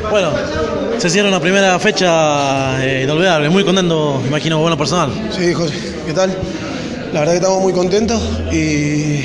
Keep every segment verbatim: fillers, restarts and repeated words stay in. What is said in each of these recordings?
Bueno, se cierra una primera fecha eh, inolvidable, muy contento, me imagino, bueno personal. Sí, José, ¿qué tal? La verdad que estamos muy contentos y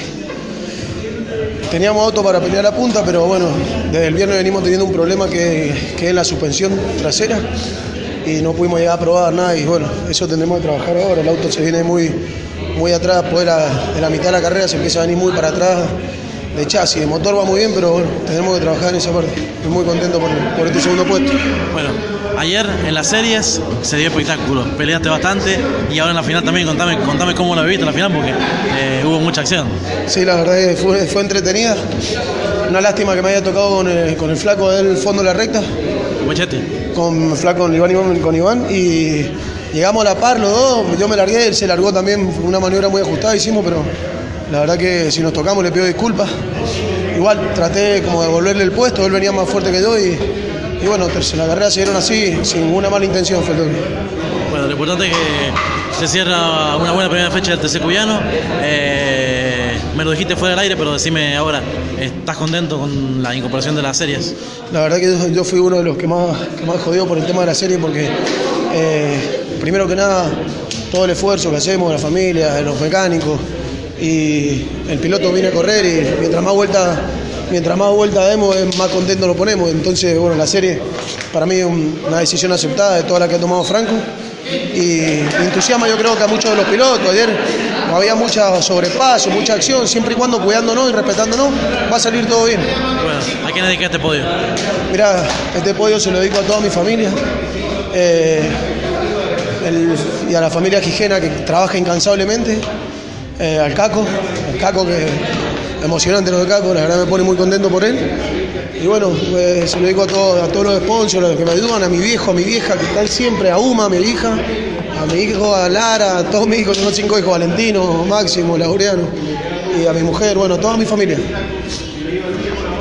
teníamos auto para pelear a punta, pero bueno, desde el viernes venimos teniendo un problema que, que es la suspensión trasera y no pudimos llegar a probar nada y bueno, eso tendremos que trabajar ahora. El auto se viene muy, muy atrás, después de la, de la mitad de la carrera se empieza a venir muy para atrás. De chasis, de motor va muy bien, pero bueno, tenemos que trabajar en esa parte. Estoy muy contento por, por este segundo puesto. Bueno, ayer en las series se dio espectáculo, peleaste bastante y ahora en la final también, contame, contame cómo la viviste en la final porque eh, hubo mucha acción. Sí, la verdad que fue, fue entretenida. Una lástima que me haya tocado con el, con el flaco del fondo de la recta. Machete. Con flaco con Iván, Iván, con Iván y llegamos a la par los dos, yo me largué, él se largó también, fue una maniobra muy ajustada hicimos, pero la verdad que si nos tocamos le pido disculpas. Igual traté como de devolverle el puesto, él venía más fuerte que yo y, y bueno, la carrera se dieron así, sin ninguna mala intención. Fue todo. Bueno, lo importante es que se cierra una buena primera fecha del T C Cuyano. Eh, me lo dijiste fuera del aire, pero decime ahora, ¿estás contento con la incorporación de las series? La verdad que yo, yo fui uno de los que más, que más jodió por el tema de la serie porque eh, primero que nada todo el esfuerzo que hacemos, la familia, los mecánicos, y el piloto viene a correr y mientras más vueltas mientras más vueltas demos, más contento lo ponemos. Entonces, bueno, la serie para mí es una decisión aceptada de toda la que ha tomado Franco y entusiasma yo creo que a muchos de los pilotos. Ayer había mucha sobrepaso, mucha acción, siempre y cuando cuidándonos y respetándonos, va a salir todo bien. Bueno, ¿a quién dedica este podio? Mira, este podio se lo dedico a toda mi familia. Eh, el, y a la familia Gijena que trabaja incansablemente. Eh, al Caco, al Caco que emocionante lo de Caco, la verdad me pone muy contento por él. Y bueno, eh, se lo digo a, todo, a todos los sponsors, a los que me ayudan, a mi viejo, a mi vieja, que están siempre, a Uma, a mi hija, a mi hijo, a Lara, a todos mis hijos, tengo cinco hijos, Valentino, Máximo, Laureano, y a mi mujer, bueno, a toda mi familia.